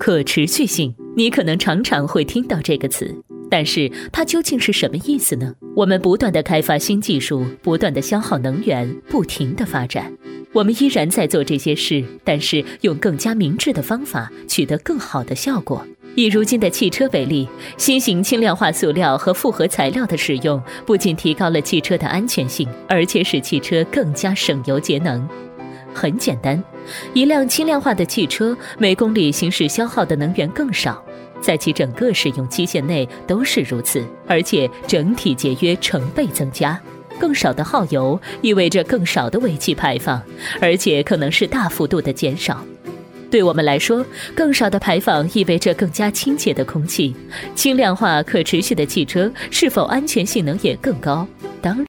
可持续性，你可能常常会听到这个词，但是它究竟是什么意思呢？我们不断地开发新技术，不断地消耗能源，不停地发展。我们依然在做这些事，但是用更加明智的方法取得更好的效果。以如今的汽车为例，新型轻量化塑料和复合材料的使用，不仅提高了汽车的安全性，而且使汽车更加省油节能。很简单，一辆轻量化的汽车每公里行驶消耗的能源更少，在其整个使用期限内都是如此，而且整体节约成倍增加。更少的耗油意味着更少的尾气排放，而且可能是大幅度的减少。对我们来说，更少的排放意味着更加清洁的空气。轻量化可持续的汽车是否安全性能也更高？当